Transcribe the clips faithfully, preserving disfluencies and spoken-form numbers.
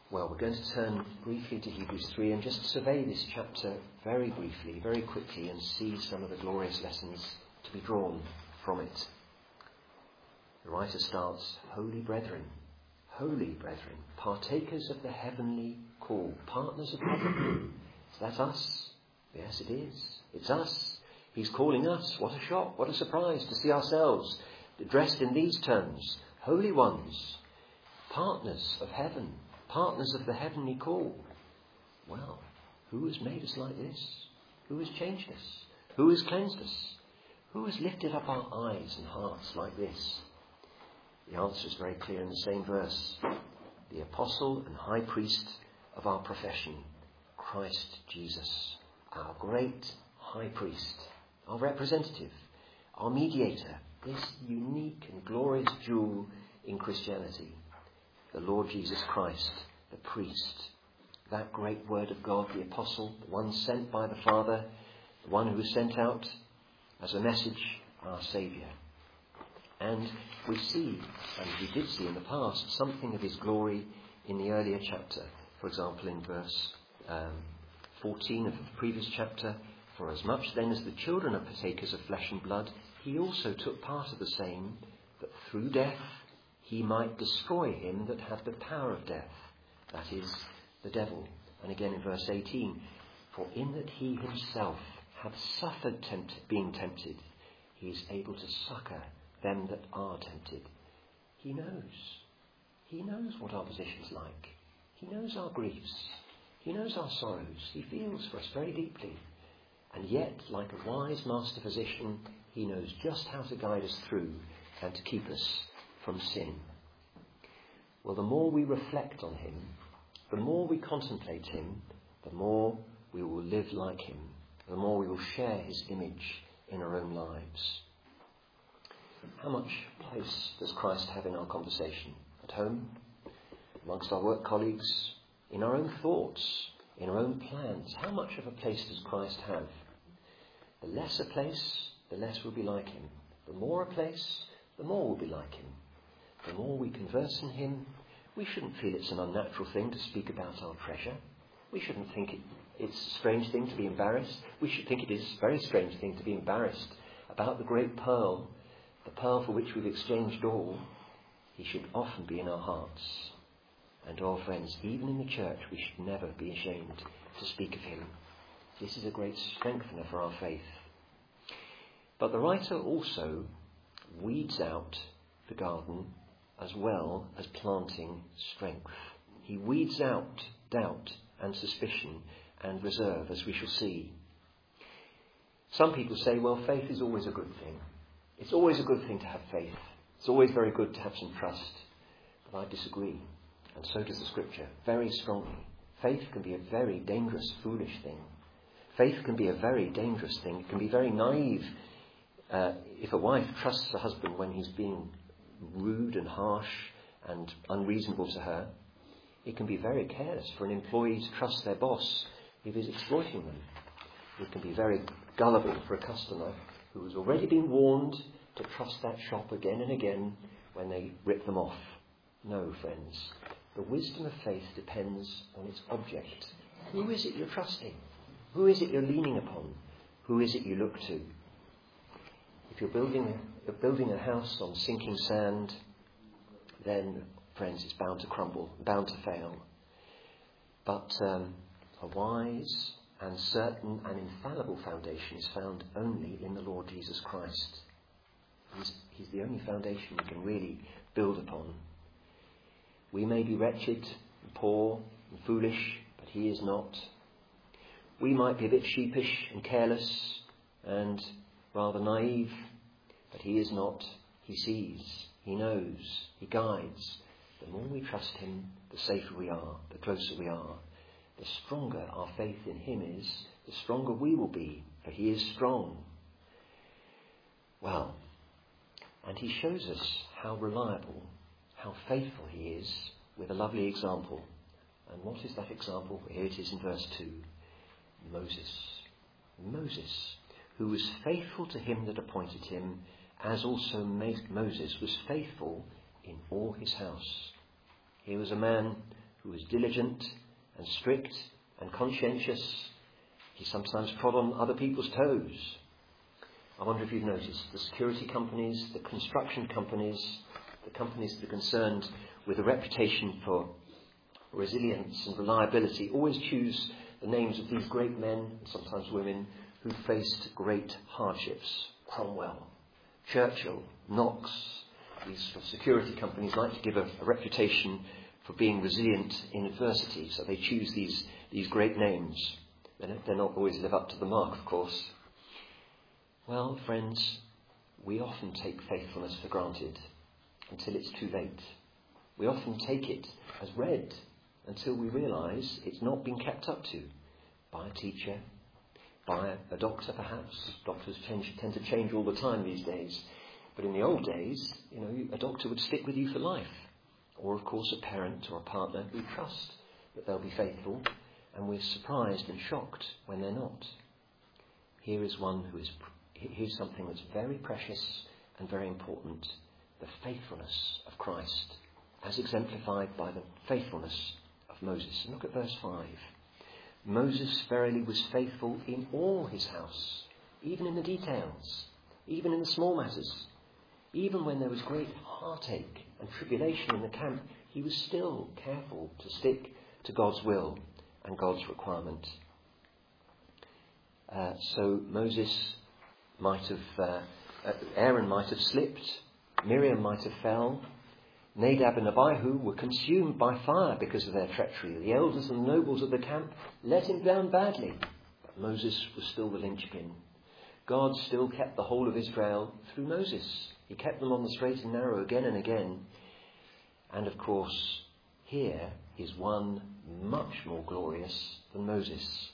Well, we're going to turn briefly to Hebrews three and just survey this chapter very briefly, very quickly, and see some of the glorious lessons to be drawn from it. The writer starts, Holy brethren, holy brethren, partakers of the heavenly call, partners of heaven. Is that us? Yes, it is. It's us. He's calling us. What a shock, what a surprise to see ourselves dressed in these terms. Holy ones, partners of heaven. Partners of the heavenly call. Well, who has made us like this? Who has changed us? Who has cleansed us? Who has lifted up our eyes and hearts like this? The answer is very clear in the same verse. The apostle and high priest of our profession, Christ Jesus, our great high priest, our representative, our mediator, this unique and glorious jewel in Christianity. The Lord Jesus Christ, the priest, that great word of God, the apostle, the one sent by the Father, the one who was sent out as a message, our Saviour. And we see, and we did see in the past, something of his glory in the earlier chapter. For example, in verse um, fourteen of the previous chapter, for as much then as the children are partakers of flesh and blood, he also took part of the same, that through death he might destroy him that had the power of death, that is, the devil. And again in verse eighteen, for in that he himself hath suffered tempt- being tempted, he is able to succour them that are tempted. He knows. He knows what our position is like. He knows our griefs. He knows our sorrows. He feels for us very deeply. And yet, like a wise master physician, he knows just how to guide us through and to keep us from sin. Well, the more we reflect on him, the more we contemplate him, the more we will live like him, the more we will share his image in our own lives. How much place does Christ have in our conversation? At home, amongst our work colleagues, in our own thoughts, in our own plans? How much of a place does Christ have? The less a place, the less we'll be like him. The more a place, the more we'll be like him. The more we converse in him, we shouldn't feel it's an unnatural thing to speak about our treasure. We shouldn't think it, it's a strange thing to be embarrassed. We should think it is a very strange thing to be embarrassed about the great pearl, the pearl for which we've exchanged all. He should often be in our hearts. And oh friends, even in the church, we should never be ashamed to speak of him. This is a great strengthener for our faith. But the writer also weeds out the garden as well as planting strength. He weeds out doubt and suspicion and reserve, as we shall see. Some people say, well, faith is always a good thing. It's always a good thing to have faith. It's always very good to have some trust. But I disagree, and so does the Scripture, very strongly. Faith can be a very dangerous, foolish thing. Faith can be a very dangerous thing. It can be very naive. Uh, if a wife trusts her husband when he's being rude and harsh and unreasonable to her, it can be very careless for an employee to trust their boss if he's exploiting them. It can be very gullible for a customer who has already been warned to trust that shop again and again when they rip them off. No, friends, the wisdom of faith depends on its object. Who is it you're trusting? Who is it you're leaning upon? Who is it you look to? If you're building a, you're building a house on sinking sand, then, friends, it's bound to crumble, bound to fail. But um, a wise and certain and infallible foundation is found only in the Lord Jesus Christ. He's, he's the only foundation we can really build upon. We may be wretched and poor and foolish, but he is not. We might be a bit sheepish and careless and rather naive, but he is not. He sees, he knows, he guides. The more we trust him, the safer we are, the closer we are. The stronger our faith in him is, the stronger we will be, for he is strong. Well, and he shows us how reliable, how faithful he is with a lovely example. And what is that example? Here it is in verse two. Moses. Moses, who was faithful to him that appointed him, as also Moses was faithful in all his house. He was a man who was diligent and strict and conscientious. He sometimes trod on other people's toes. I wonder if you've noticed the security companies, the construction companies, the companies that are concerned with a reputation for resilience and reliability always choose the names of these great men, and sometimes women, who faced great hardships. Cromwell, Churchill, Knox. These security companies like to give a, a reputation for being resilient in adversity, so they choose these, these great names. They're, they're not always live up to the mark, of course. Well, friends, we often take faithfulness for granted until it's too late. We often take it as read until we realise it's not been kept up to by a teacher, by a doctor perhaps. Doctors change, tend to change all the time these days. But in the old days, you know, a doctor would stick with you for life. Or, of course, a parent or a partner. We trust that they'll be faithful, and we're surprised and shocked when they're not. Here is one who is, here's something that's very precious and very important: the faithfulness of Christ, as exemplified by the faithfulness of Moses. And look at verse five. Moses verily was faithful in all his house, even in the details, even in the small matters. Even when there was great heartache and tribulation in the camp, he was still careful to stick to God's will and God's requirement. Uh, so Moses might have, uh, Aaron might have slipped, Miriam might have fell, Nadab and Abihu were consumed by fire because of their treachery. The elders and nobles of the camp let him down badly, but Moses was still the linchpin. God still kept the whole of Israel through Moses. He kept them on the straight and narrow again and again. And of course, here is one much more glorious than Moses.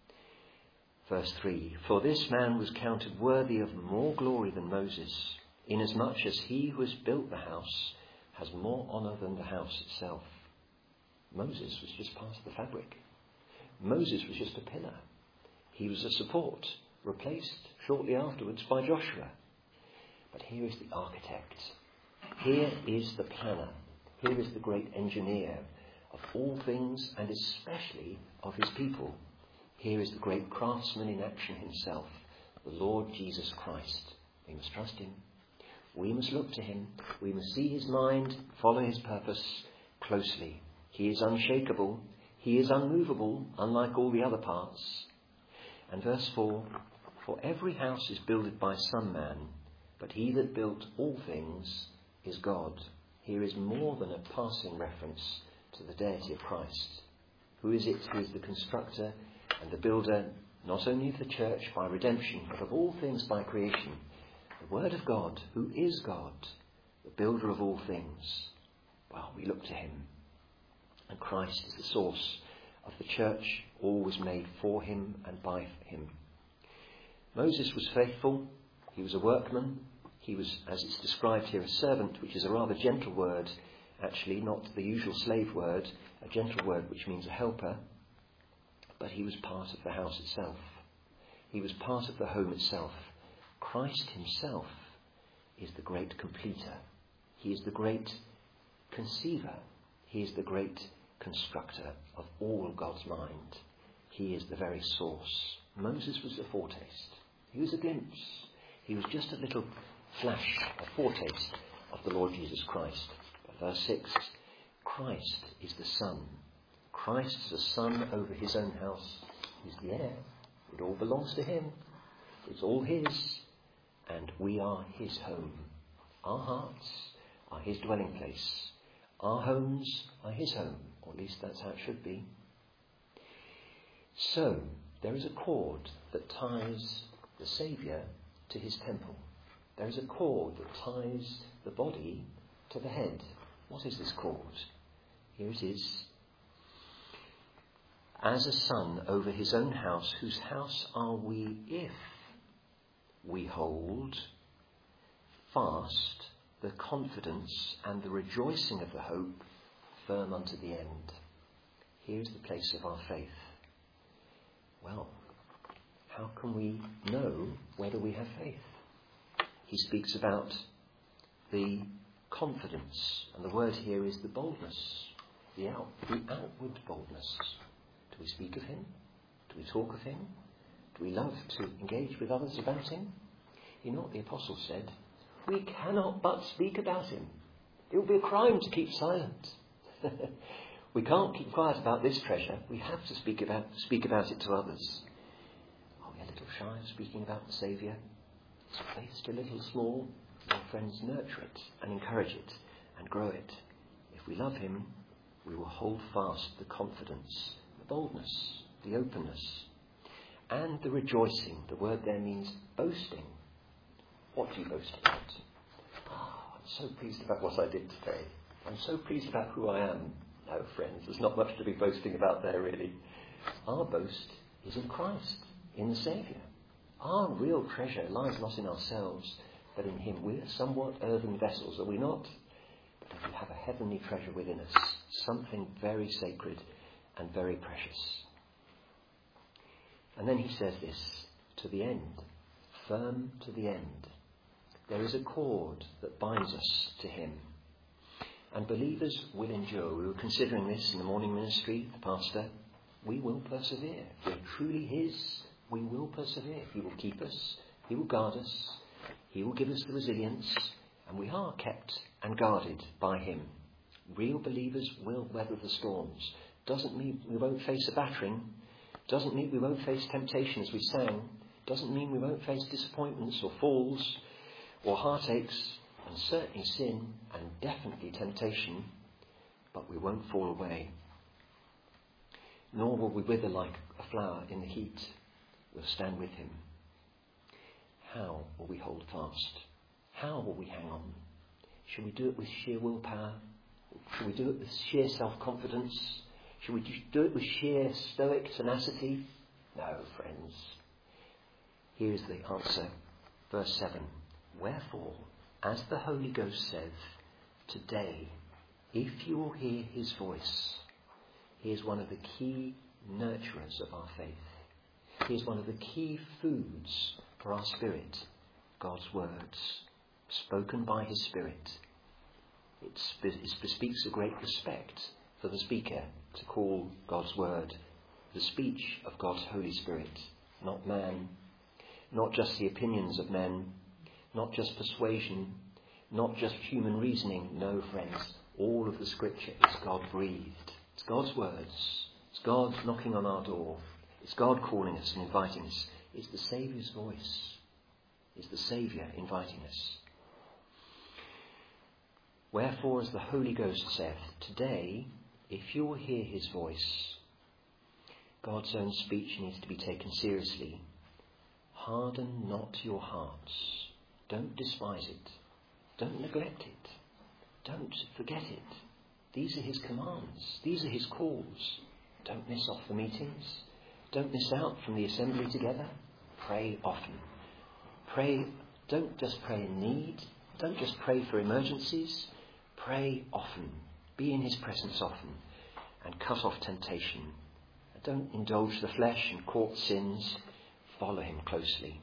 Verse three, for this man was counted worthy of more glory than Moses, inasmuch as he who has built the house has more honour than the house itself. Moses was just part of the fabric. Moses was just a pillar. He was a support, replaced shortly afterwards by Joshua. But here is the architect. Here is the planner. Here is the great engineer of all things, and especially of his people. Here is the great craftsman in action himself, the Lord Jesus Christ. We must trust him. We must look to him. We must see his mind, follow his purpose closely. He is unshakable. He is unmovable, unlike all the other parts. And verse four, for every house is builded by some man, but he that built all things is God. Here is more than a passing reference to the deity of Christ. Who is it who is the constructor and the builder, not only of the church by redemption, but of all things by creation? The Word of God, who is God, the builder of all things. Well, we look to him. And Christ is the source of the church, all was made for him and by him. Moses was faithful. He was a workman. He was, as it's described here, a servant, which is a rather gentle word, actually, not the usual slave word, a gentle word which means a helper. But he was part of the house itself. He was part of the home itself. Christ himself is the great completer. He is the great conceiver. He is the great constructor of all God's mind. He is the very source. Moses was a foretaste. He was a glimpse. He was just a little flash, a foretaste of the Lord Jesus Christ. But verse six, Christ is the Son. Christ is the Son over his own house. He's the heir. It all belongs to him. It's all his. And we are his home. Our hearts are his dwelling place. Our homes are his home. Or at least that's how it should be. So, there is a cord that ties the Saviour to his temple. There is a cord that ties the body to the head. What is this cord? Here it is. As a son over his own house, whose house are we if we hold fast the confidence and the rejoicing of the hope firm unto the end. Here is the place of our faith. Well, how can we know whether we have faith? He speaks about the confidence, and the word here is the boldness. the, out, the outward boldness. Do we speak of him? Do we talk of him? Do we love to engage with others about him? You know what the apostle said? We cannot but speak about him. It will be a crime to keep silent. We can't keep quiet about this treasure. We have to speak about speak about it to others. Are we a little shy of speaking about the Saviour? It's placed a little small. Our friends, nurture it and encourage it and grow it. If we love him, we will hold fast the confidence, the boldness, the openness, and the rejoicing. The word there means boasting. What do you boast about? Ah, I'm so pleased about what I did today. I'm so pleased about who I am. No, friends, there's not much to be boasting about there, really. Our boast is in Christ, in the Saviour. Our real treasure lies not in ourselves, but in him. We're somewhat earthen vessels, are we not? But we have a heavenly treasure within us, something very sacred and very precious. And then he says this, to the end, firm to the end. There is a cord that binds us to him. And believers will endure. We were considering this in the morning ministry, the pastor. We will persevere. If we're truly his, we will persevere. He will keep us. He will guard us. He will give us the resilience. And we are kept and guarded by him. Real believers will weather the storms. Doesn't mean we won't face a battering. Doesn't mean we won't face temptation, as we sang. Doesn't mean we won't face disappointments or falls or heartaches, and certainly sin and definitely temptation, but we won't fall away. Nor will we wither like a flower in the heat. We'll stand with him. How will we hold fast? How will we hang on? Should we do it with sheer willpower? Should we do it with sheer self-confidence? Should we do it with sheer stoic tenacity? No, friends. Here's the answer. Verse seven. Wherefore, as the Holy Ghost saith, today, if you will hear his voice, he is one of the key nurturers of our faith. He is one of the key foods for our spirit, God's words, spoken by his Spirit. It, spe- it bespeaks a great respect for the speaker to call God's word the speech of God's Holy Spirit, not man, not just the opinions of men, not just persuasion, not just human reasoning. No, friends, all of the scripture is God-breathed. It's God's words. It's God knocking on our door. It's God calling us and inviting us. It's the Saviour's voice. It's the Saviour inviting us. Wherefore, as the Holy Ghost saith, today, if you will hear his voice, God's own speech needs to be taken seriously. Harden not your hearts. Don't despise it. Don't neglect it. Don't forget it. These are his commands. These are his calls. Don't miss off the meetings. Don't miss out from the assembly together. Pray often. Pray. Don't just pray in need. Don't just pray for emergencies. Pray often. Be in his presence often. And cut off temptation. Don't indulge the flesh and court sins. Follow him closely.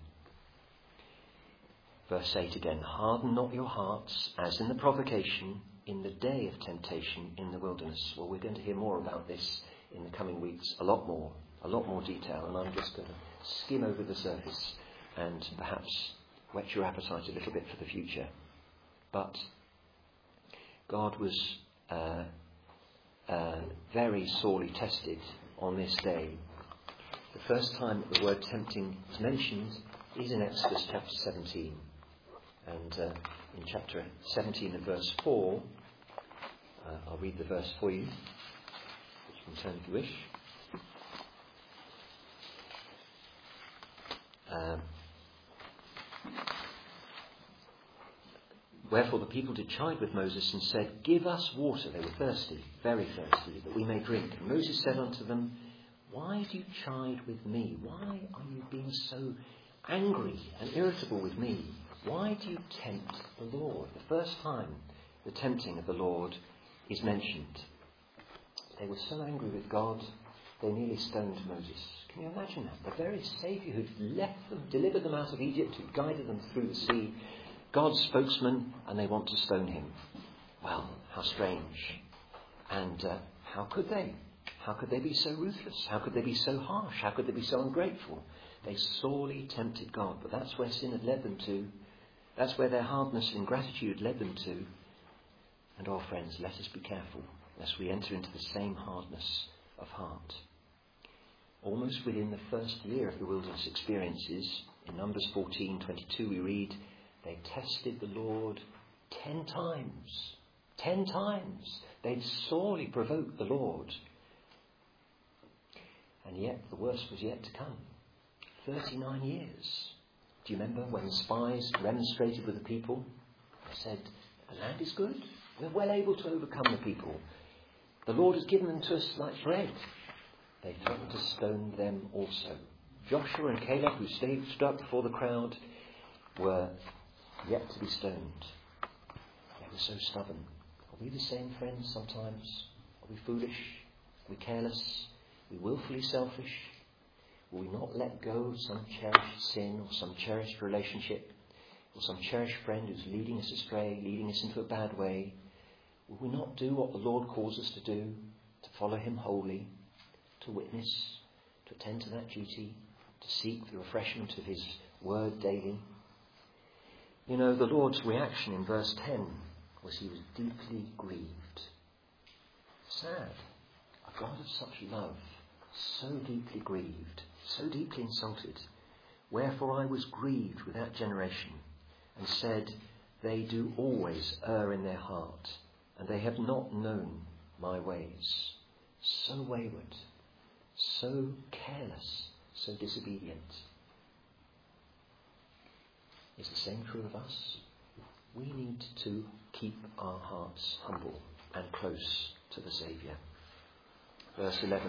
Verse eight again. Harden not your hearts as in the provocation in the day of temptation in the wilderness. Well, we're going to hear more about this in the coming weeks. A lot more. A lot more detail. And I'm just going to skim over the surface and perhaps whet your appetite a little bit for the future. But God was uh, uh, very sorely tested on this day. The first time that the word tempting is mentioned is in Exodus chapter seventeen. And uh, in chapter seventeen and verse four, uh, I'll read the verse for you. You can turn if you wish. Um, Wherefore the people did chide with Moses and said, give us water. They were thirsty, very thirsty, that we may drink. And Moses said unto them, why do you chide with me? Why are you being so angry and irritable with me? Why do you tempt the Lord? The first time the tempting of the Lord is mentioned. They were so angry with God, they nearly stoned Moses. Can you imagine that? The very Saviour who'd left them, delivered them out of Egypt, who'd guided them through the sea, God's spokesman, and they want to stone him. Well, how strange. And uh, how could they? How could they be so ruthless? How could they be so harsh? How could they be so ungrateful? They sorely tempted God, but that's where sin had led them to. That's where their hardness and ingratitude led them to. And, oh friends, let us be careful lest we enter into the same hardness of heart. Almost within the first year of the wilderness experiences, in Numbers fourteen twenty-two we read, they tested the Lord ten times. Ten times. They'd sorely provoked the Lord. And yet the worst was yet to come. thirty-nine years. Do you remember when the spies remonstrated with the people? They said, the land is good. We're well able to overcome the people. The Lord has given them to us like bread. They threatened to stone them also. Joshua and Caleb, who stayed, stood up before the crowd, were yet to be stoned. They were so stubborn. Are we the same, friends, sometimes? Are we foolish? Are we careless? Are we willfully selfish? Will we not let go of some cherished sin or some cherished relationship or some cherished friend who's leading us astray, leading us into a bad way? Will we not do what the Lord calls us to do, to follow him wholly, to witness, to attend to that duty, to seek the refreshment of his word daily? You know, the Lord's reaction in verse ten was he was deeply grieved. Sad. A God of such love, so deeply grieved, so deeply insulted. Wherefore I was grieved with that generation, and said, they do always err in their heart, and they have not known my ways. So wayward, so careless, so disobedient. Is the same true of us? We need to keep our hearts humble and close to the Saviour. Verse eleven.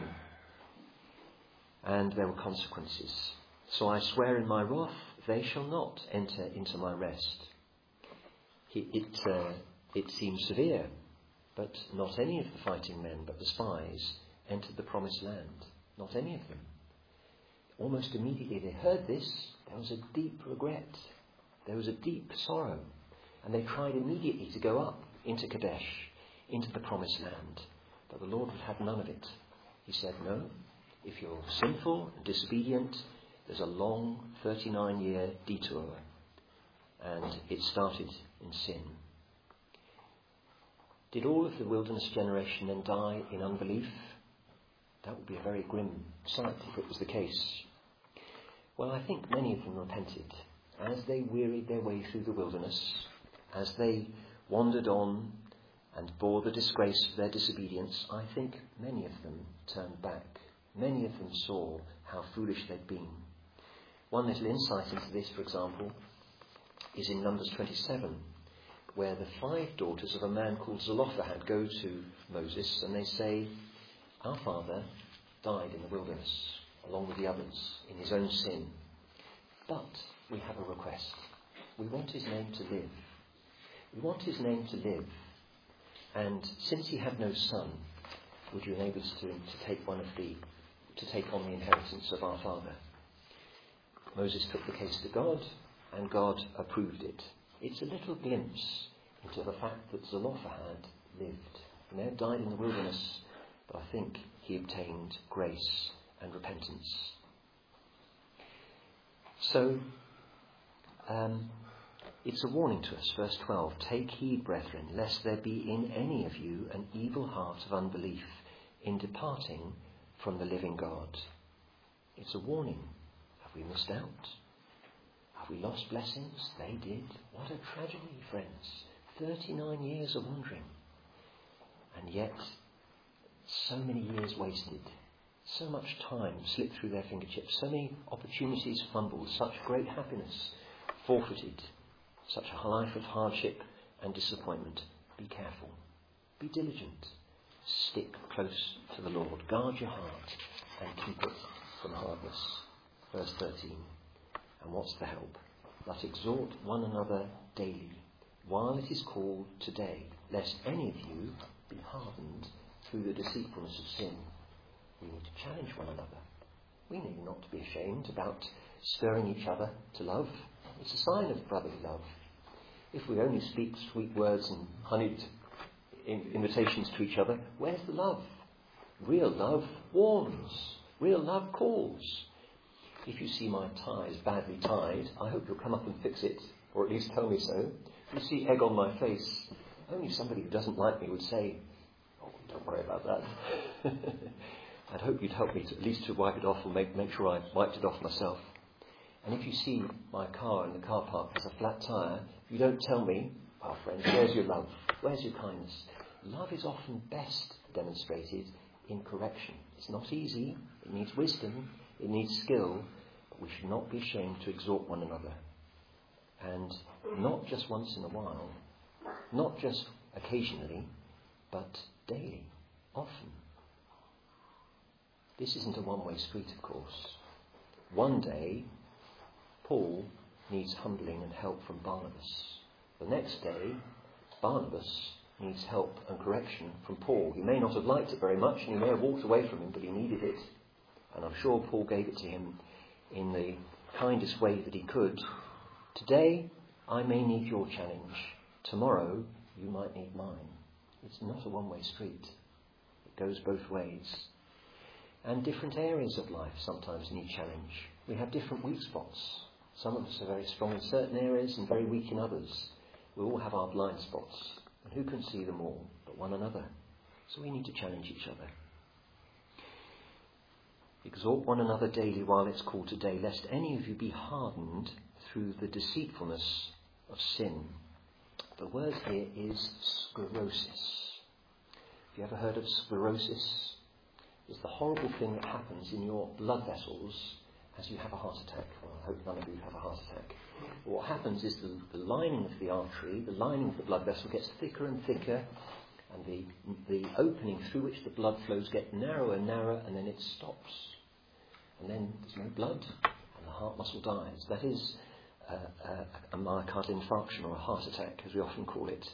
And there were consequences. So I swear in my wrath, they shall not enter into my rest. It, uh, it seems severe, but not any of the fighting men, but the spies, entered the promised land. Not any of them. Almost immediately they heard this, there was a deep regret. There was a deep sorrow. And they tried immediately to go up into Kadesh, into the promised land. But the Lord would have none of it. He said, no, if you're sinful and disobedient, there's a long thirty-nine year detour. And it started in sin. Did all of the wilderness generation then die in unbelief? That would be a very grim sight if it was the case. Well, I think many of them repented as they wearied their way through the wilderness, as they wandered on and bore the disgrace of their disobedience. I think many of them turned back. Many of them saw how foolish they'd been. One little insight into this, for example, is in Numbers twenty-seven, where the five daughters of a man called Zelophehad go to Moses and they say, our father died in the wilderness, along with the others, in his own sin. But we have a request. We want his name to live. We want his name to live. And since he had no son, would you enable us to, to take one of the, to take on the inheritance of our father? Moses took the case to God, and God approved it. It's a little glimpse into the fact that Zelophehad lived. He may have died in the wilderness, but I think he obtained grace and repentance. So, um, it's a warning to us, verse twelve. Take heed, brethren, lest there be in any of you an evil heart of unbelief in departing from the living God. It's a warning. Have we missed out? Have we lost blessings? They did. What a tragedy, friends. thirty-nine years of wandering. And yet, so many years wasted. So much time slipped through their fingertips. So many opportunities fumbled. Such great happiness forfeited. Such a life of hardship and disappointment. Be careful. Be diligent. Stick close to the Lord. Guard your heart and keep it from hardness. Verse thirteen. And what's the help? But exhort one another daily, while it is called today, lest any of you be hardened through the deceitfulness of sin. We need to challenge one another. We need not to be ashamed about stirring each other to love. It's a sign of brotherly love. If we only speak sweet words and honeyed invitations to each other, where's the love? Real love warns. Real love calls. If you see my tie is badly tied, I hope you'll come up and fix it, or at least tell me so. If you see egg on my face, only somebody who doesn't like me would say, oh, don't worry about that. I'd hope you'd help me to, at least to wipe it off and make, make sure I wiped it off myself. And if you see my car in the car park has a flat tyre, you don't tell me, oh friends, where's your love? Where's your kindness? Love is often best demonstrated in correction. It's not easy. It needs wisdom. It needs skill. But we should not be ashamed to exhort one another. And not just once in a while, not just occasionally, but daily, often. This isn't a one-way street, of course. One day, Paul needs humbling and help from Barnabas. The next day, Barnabas needs help and correction from Paul. He may not have liked it very much, and he may have walked away from him, but he needed it. And I'm sure Paul gave it to him in the kindest way that he could. Today, I may need your challenge. Tomorrow, you might need mine. It's not a one-way street. It goes both ways. And different areas of life sometimes need challenge. We have different weak spots. Some of us are very strong in certain areas and very weak in others. We all have our blind spots. And who can see them all but one another? So we need to challenge each other. Exhort one another daily while it's called today, lest any of you be hardened through the deceitfulness of sin. The word here is sclerosis. Have you ever heard of sclerosis? It's the horrible thing that happens in your blood vessels as you have a heart attack. Well, I hope none of you have a heart attack. But what happens is the, the lining of the artery, the lining of the blood vessel gets thicker and thicker, and the, the opening through which the blood flows get narrower and narrower, and then it stops. And then there's no blood, and the heart muscle dies. That is uh, uh, a myocardial infarction, or a heart attack, as we often call it.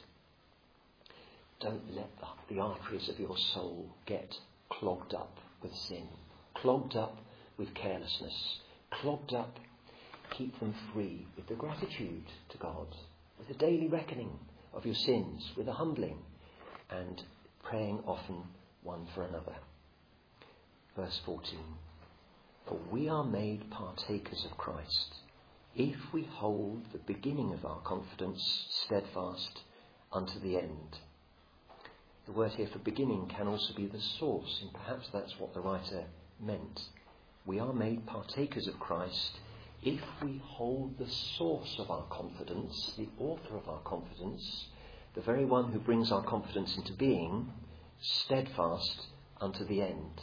Don't let the, the arteries of your soul get clogged up with sin, clogged up with carelessness, clogged up. Keep them free with the gratitude to God, with the daily reckoning of your sins, with the humbling, and praying often one for another. Verse fourteen. For we are made partakers of Christ, if we hold the beginning of our confidence steadfast unto the end. The word here for beginning can also be the source, and perhaps that's what the writer meant. We are made partakers of Christ if we hold the source of our confidence, the author of our confidence, the very one who brings our confidence into being, steadfast unto the end.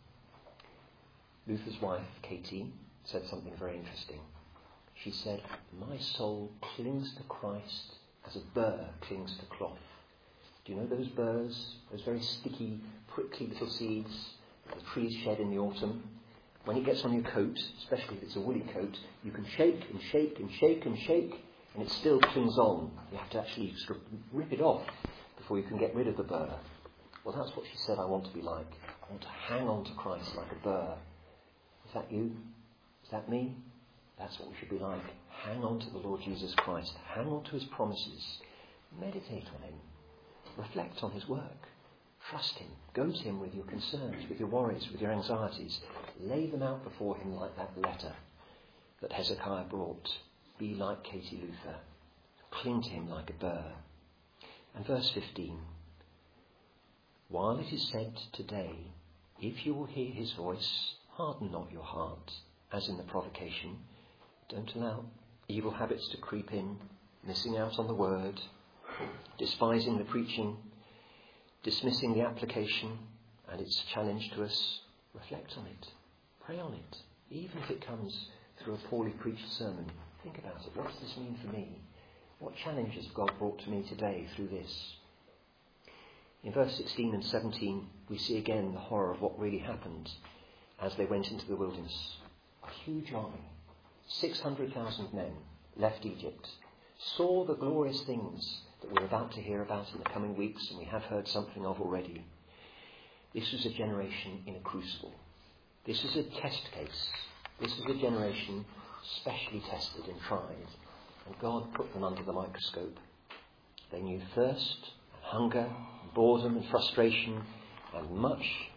Luther's wife, Katie, said something very interesting. She said, my soul clings to Christ as a burr clings to cloth. Do you know those burrs, those very sticky, prickly little seeds that the trees shed in the autumn? When it gets on your coat, especially if it's a woolly coat, you can shake and shake and shake and shake, and it still clings on. You have to actually sort of rip it off before you can get rid of the burr. Well, that's what she said I want to be like. I want to hang on to Christ like a burr. Is that you? Is that me? That's what we should be like. Hang on to the Lord Jesus Christ. Hang on to his promises. Meditate on him. Reflect on his work. Trust him. Go to him with your concerns, with your worries, with your anxieties. Lay them out before him like that letter that Hezekiah brought. Be like Katie Luther. Cling to him like a burr. And verse fifteen. While it is said today, if you will hear his voice, harden not your heart, as in the provocation. Don't allow evil habits to creep in, missing out on the word, despising the preaching, dismissing the application and its challenge to us. Reflect on it. Pray on it. Even if it comes through a poorly preached sermon, think about it. What does this mean for me? What challenges have God brought to me today through this? In verse sixteen and seventeen, we see again the horror of what really happened as they went into the wilderness. A huge army, six hundred thousand men, left Egypt, saw the glorious things that we're about to hear about in the coming weeks, and we have heard something of already. This was a generation in a crucible. This is a test case. This is a generation specially tested and tried, and God put them under the microscope. They knew thirst, and hunger, and boredom and frustration, and much,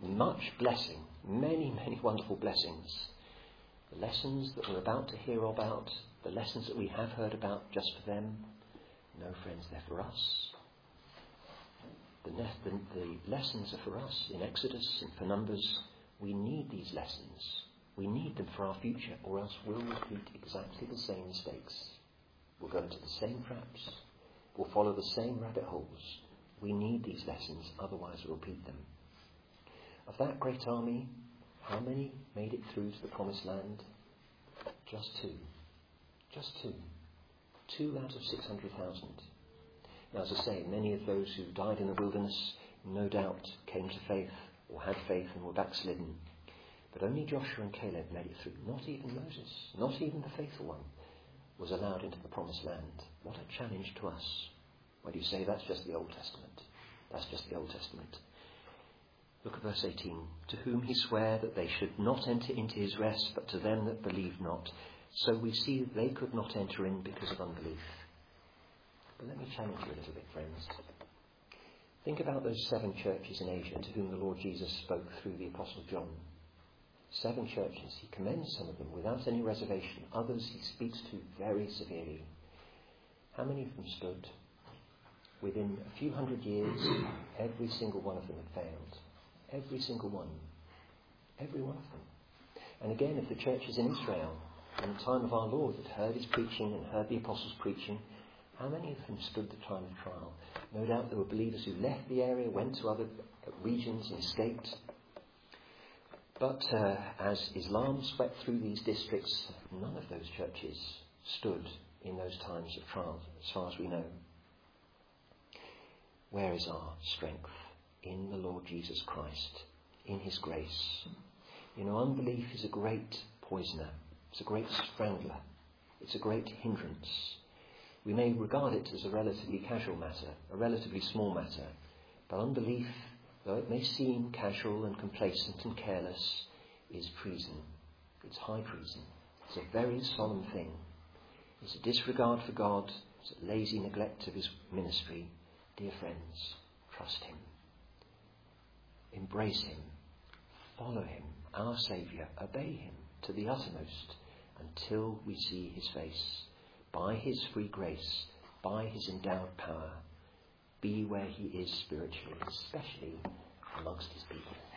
much blessing, many, many wonderful blessings. The lessons that we're about to hear about, the lessons that we have heard about just for them, no, friends, they're for us. The, ne- the, the lessons are for us in Exodus and for Numbers. We need these lessons. We need them for our future, or else we'll repeat exactly the same mistakes. We'll go into the same traps. We'll follow the same rabbit holes. We need these lessons, otherwise we'll repeat them. Of that great army, how many made it through to the promised land? Just two. Just two. Two out of six hundred thousand. Now, as I say, many of those who died in the wilderness no doubt came to faith or had faith and were backslidden. But only Joshua and Caleb made it through. Not even Moses, not even the faithful one, was allowed into the promised land. What a challenge to us. Why do you say that's just the Old Testament? That's just the Old Testament. Look at verse eighteen. To whom he sware that they should not enter into his rest, but to them that believe not. So we see that they could not enter in because of unbelief. But let me challenge you a little bit, friends. Think about those seven churches in Asia to whom the Lord Jesus spoke through the Apostle John. Seven churches. He commends some of them without any reservation. Others he speaks to very severely. How many of them stood? Within a few hundred years, every single one of them had failed. Every single one. Every one of them. And again, if the churches in Israel, in the time of our Lord, had heard his preaching and heard the apostles preaching, how many of them stood the time of trial? No doubt there were believers who left the area, went to other regions and escaped. But uh, as Islam swept through these districts, none of those churches stood in those times of trial, as far as we know. Where is our strength? In the Lord Jesus Christ, in his grace. You know, unbelief is a great poisoner. It's a great strangler. It's a great hindrance. We may regard it as a relatively casual matter, a relatively small matter, but unbelief, though it may seem casual and complacent and careless, is treason. It's high treason. It's a very solemn thing. It's a disregard for God. It's a lazy neglect of his ministry. Dear friends, trust him. Embrace him. Follow him, our Saviour. Obey him to the uttermost until we see his face. By his free grace, by his endowed power, be where he is spiritually, especially amongst his people.